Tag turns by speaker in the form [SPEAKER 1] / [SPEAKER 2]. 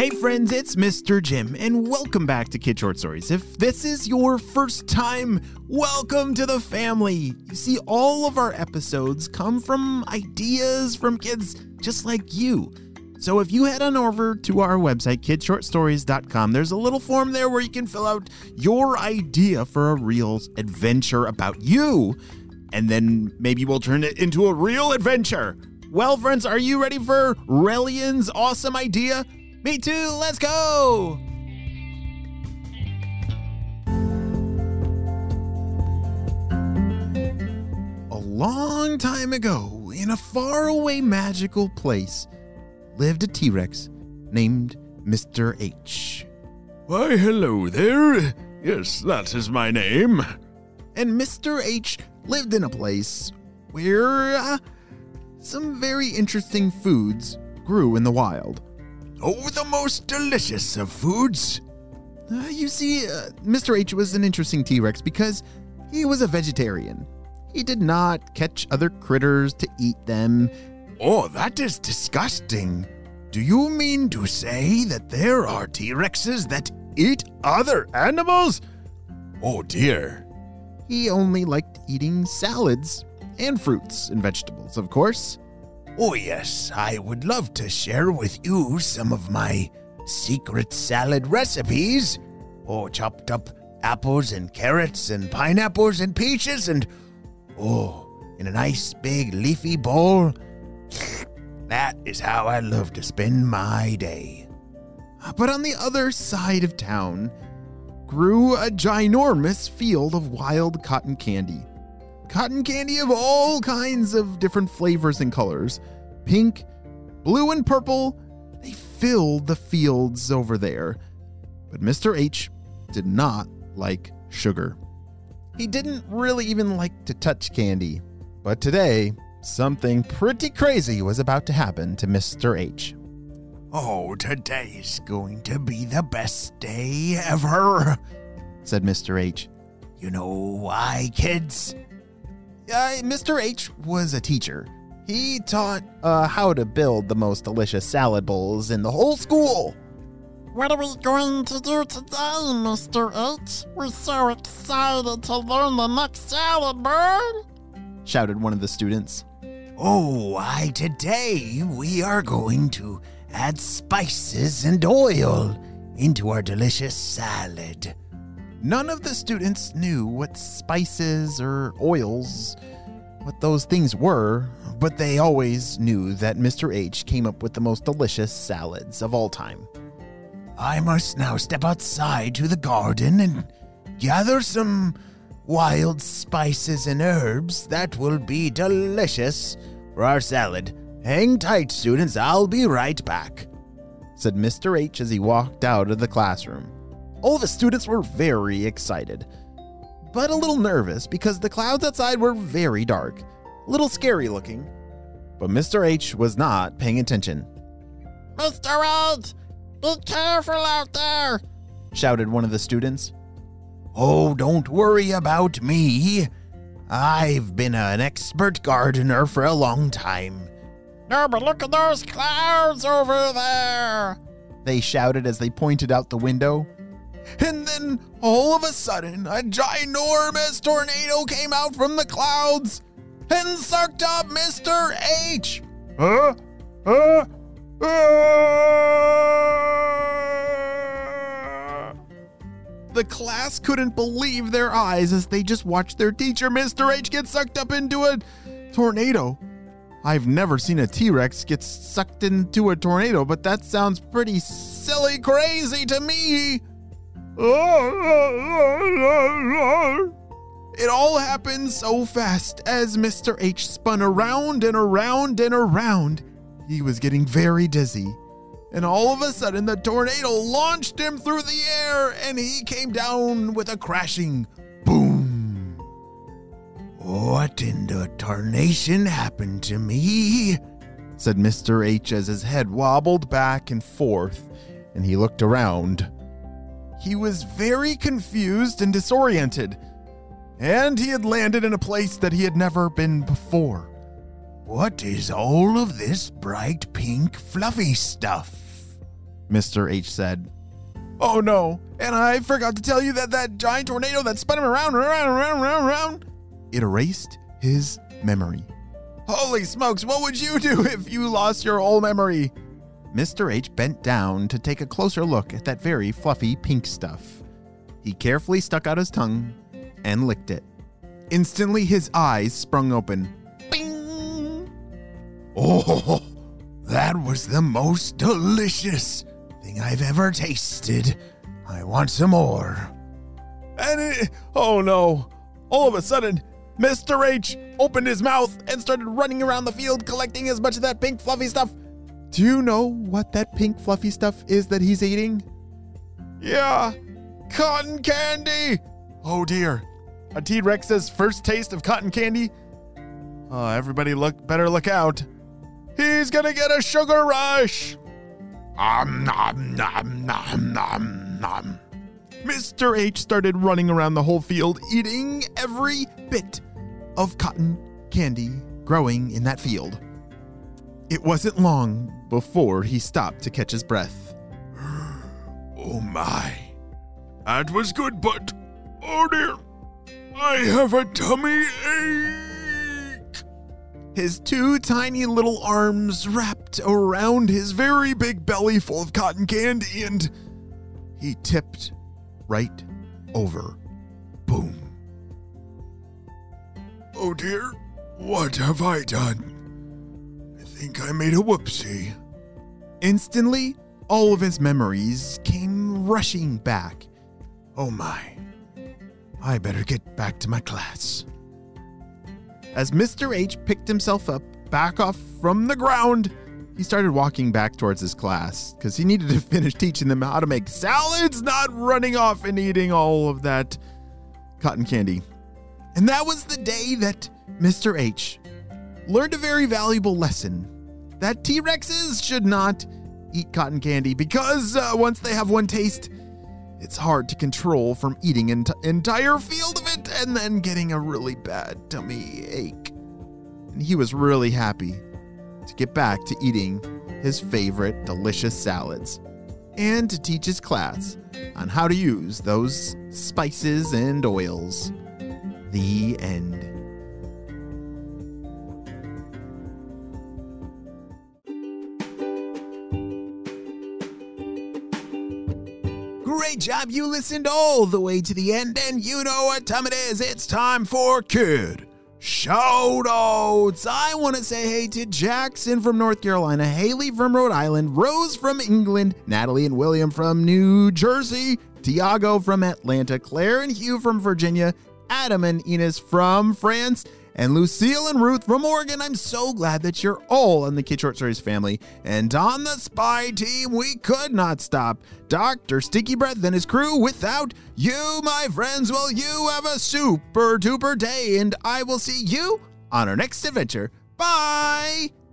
[SPEAKER 1] Hey friends, it's Mr. Jim, and welcome back to Kid Short Stories. If this is your first time, welcome to the family. You see, all of our episodes come from ideas from kids just like you. So if you head on over to our website, kidshortstories.com, there's a little form there where you can fill out your idea for a real adventure about you, and then maybe we'll turn it into a real adventure. Well, friends, are you ready for Rellian's awesome idea? Me too, let's go! A long time ago, in a faraway magical place, lived a T-Rex named Mr. H.
[SPEAKER 2] Why, hello there. Yes, that is my name.
[SPEAKER 1] And Mr. H lived in a place where some very interesting foods grew in the wild.
[SPEAKER 2] Oh, the most delicious of foods.
[SPEAKER 1] You see, Mr. H was an interesting T-Rex because he was a vegetarian. He did not catch other critters to eat them.
[SPEAKER 2] Oh, that is disgusting. Do you mean to say that there are T-Rexes that eat other animals? Oh, dear.
[SPEAKER 1] He only liked eating salads and fruits and vegetables, of course.
[SPEAKER 2] Oh, yes, I would love to share with you some of my secret salad recipes. Oh, chopped up apples and carrots and pineapples and peaches and, in a nice big leafy bowl. That is how I love to spend my day.
[SPEAKER 1] But on the other side of town grew a ginormous field of wild cotton candy. Cotton candy of all kinds of different flavors and colors. Pink, blue, and purple. They filled the fields over there. But Mr. H did not like sugar. He didn't really even like to touch candy. But today, something pretty crazy was about to happen to Mr. H.
[SPEAKER 2] Oh, today's going to be the best day ever,
[SPEAKER 1] said Mr. H.
[SPEAKER 2] You know why, kids?
[SPEAKER 1] Mr. H was a teacher. He taught how to build the most delicious salad bowls in the whole school.
[SPEAKER 3] What are we going to do today, Mr. H? We're so excited to learn the next salad bowl,
[SPEAKER 1] shouted one of the students.
[SPEAKER 2] Oh, why, today we are going to add spices and oil into our delicious salad.
[SPEAKER 1] None of the students knew what spices or oils, what those things were, but they always knew that Mr. H came up with the most delicious salads of all time.
[SPEAKER 2] I must now step outside to the garden and gather some wild spices and herbs that will be delicious for our salad. Hang tight, students, I'll be right back,
[SPEAKER 1] said Mr. H as he walked out of the classroom. All the students were very excited, but a little nervous because the clouds outside were very dark, a little scary looking. But Mr. H was not paying attention.
[SPEAKER 3] Mr. H, be careful out there,
[SPEAKER 1] shouted one of the students.
[SPEAKER 2] Oh, don't worry about me. I've been an expert gardener for a long time.
[SPEAKER 3] No, but look at those clouds over there,
[SPEAKER 1] they shouted as they pointed out the window.
[SPEAKER 2] And then, all of a sudden, a ginormous tornado came out from the clouds and sucked up Mr. H.
[SPEAKER 1] The class couldn't believe their eyes as they just watched their teacher, Mr. H, get sucked up into a tornado. I've never seen a T-Rex get sucked into a tornado, but that sounds pretty silly crazy to me. It all happened so fast as Mr. H spun around and around and around. He was getting very dizzy. And all of a sudden, the tornado launched him through the air and he came down with a crashing boom.
[SPEAKER 2] What in the tarnation happened to me?
[SPEAKER 1] said Mr. H as his head wobbled back and forth and he looked around. He was very confused and disoriented, and he had landed in a place that he had never been before.
[SPEAKER 2] What is all of this bright pink fluffy stuff?
[SPEAKER 1] Mr. H said. Oh no, and I forgot to tell you that giant tornado that spun him around. It erased his memory. Holy smokes, what would you do if you lost your whole memory? Mr. H bent down to take a closer look at that very fluffy pink stuff. He carefully stuck out his tongue and licked it. Instantly, his eyes sprung open. Bing!
[SPEAKER 2] Oh, that was the most delicious thing I've ever tasted. I want some more.
[SPEAKER 1] And oh no, all of a sudden, Mr. H opened his mouth and started running around the field collecting as much of that pink fluffy stuff. Do you know what that pink fluffy stuff is that he's eating? Yeah, cotton candy. Oh dear, a T-Rex's first taste of cotton candy? Oh, everybody better look out. He's gonna get a sugar rush. Nom, nom, nom, nom, nom. Mr. H started running around the whole field, eating every bit of cotton candy growing in that field. It wasn't long before he stopped to catch his breath.
[SPEAKER 2] Oh my, that was good, but oh dear, I have a tummy ache.
[SPEAKER 1] His two tiny little arms wrapped around his very big belly full of cotton candy, and he tipped right over. Boom.
[SPEAKER 2] Oh dear, what have I done? I think I made a whoopsie.
[SPEAKER 1] Instantly, all of his memories came rushing back.
[SPEAKER 2] Oh my, I better get back to my class.
[SPEAKER 1] As Mr. H picked himself up back off from the ground, he started walking back towards his class because he needed to finish teaching them how to make salads, not running off and eating all of that cotton candy. And that was the day that Mr. H learned a very valuable lesson, that T-Rexes should not eat cotton candy because once they have one taste, it's hard to control from eating an entire field of it and then getting a really bad tummy ache. And he was really happy to get back to eating his favorite delicious salads and to teach his class on how to use those spices and oils. The end.
[SPEAKER 2] Great job, you listened all the way to the end, and you know what time it is. It's time for Kid Shoutouts.
[SPEAKER 1] I want to say hey to Jackson from North Carolina, Haley from Rhode Island, Rose from England, Natalie and William from New Jersey, Tiago from Atlanta, Claire and Hugh from Virginia, Adam and Ines from France, and Lucille and Ruth from Oregon. I'm so glad that you're all in the Kid Short Stories family. And on the spy team, we could not stop Dr. Sticky Breath and his crew without you, my friends. Well, you have a super duper day, and I will see you on our next adventure. Bye!